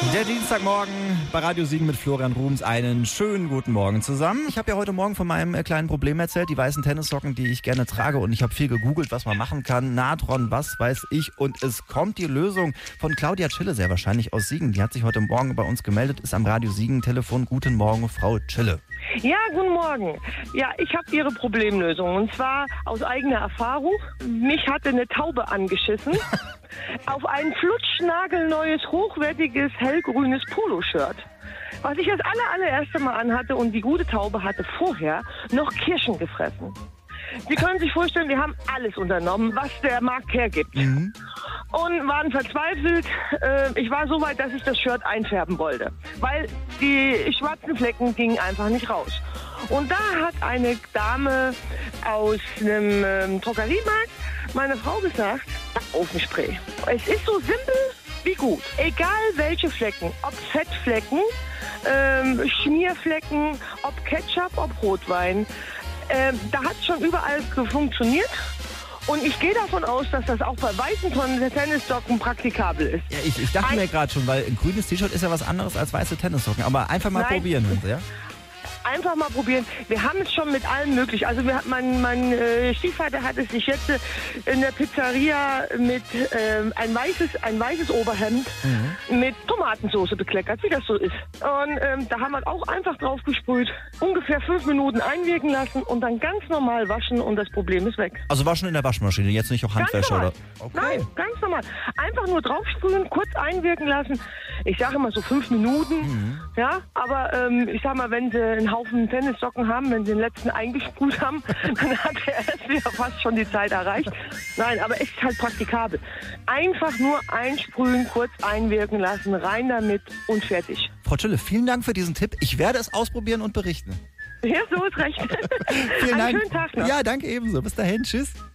Der Dienstagmorgen bei Radio Siegen mit Florian Ruhms. Einen schönen guten Morgen zusammen. Ich habe ja heute Morgen von meinem kleinen Problem erzählt, die weißen Tennissocken, die ich gerne trage. Und ich habe viel gegoogelt, was man machen kann. Natron, was weiß ich. Und es kommt die Lösung von Claudia Tschille, sehr wahrscheinlich aus Siegen. Die hat sich heute Morgen bei uns gemeldet, ist am Radio Siegen Telefon. Guten Morgen, Frau Tschille. Ja, guten Morgen. Ja, ich habe Ihre Problemlösung. Und zwar aus eigener Erfahrung. Mich hatte eine Taube angeschissen. Auf ein flutschnagelneues, hochwertiges, hellgrünes Poloshirt. Was ich das allererste Mal anhatte, und die gute Taube hatte vorher noch Kirschen gefressen. Sie können sich vorstellen, wir haben alles unternommen, was der Markt hergibt. Und waren verzweifelt. Ich war so weit, dass ich das Shirt einfärben wollte. Weil die schwarzen Flecken gingen einfach nicht raus. Und da hat eine Dame aus einem Drogeriemarkt meine Frau gesagt, Ofenspray. Es ist so simpel wie gut. Egal welche Flecken, ob Fettflecken, Schmierflecken, ob Ketchup, ob Rotwein. Da hat es schon überall funktioniert. Und ich gehe davon aus, dass das auch bei weißen Tennissocken praktikabel ist. Ja, ich dachte mir gerade schon, weil ein grünes T-Shirt ist ja was anderes als weiße Tennissocken. Aber einfach mal probieren, wenn Sie, ja? Einfach mal probieren. Wir haben es schon mit allem möglich. Also mein Stiefvater hat es sich jetzt in der Pizzeria mit ein weißes Oberhemd mit Tomatensauce bekleckert, wie das so ist. Und da haben wir auch einfach drauf gesprüht, ungefähr 5 Minuten einwirken lassen und dann ganz normal waschen und das Problem ist weg. Also waschen in der Waschmaschine, jetzt nicht auch Handwäsche, oder? Okay. Nein, ganz normal. Einfach nur draufsprühen, kurz einwirken lassen. Ich sage immer so 5 Minuten. Ja, aber ich sag mal, wenn Sie einen Haufen Tennissocken haben, wenn Sie den letzten eingesprüht haben, dann hat er erst wieder fast schon die Zeit erreicht. Nein, aber es ist halt praktikabel. Einfach nur einsprühen, kurz einwirken lassen, rein damit und fertig. Frau Tschille, vielen Dank für diesen Tipp. Ich werde es ausprobieren und berichten. Ja, so ist recht. Vielen Dank. Einen schönen Tag noch. Ja, danke ebenso. Bis dahin. Tschüss.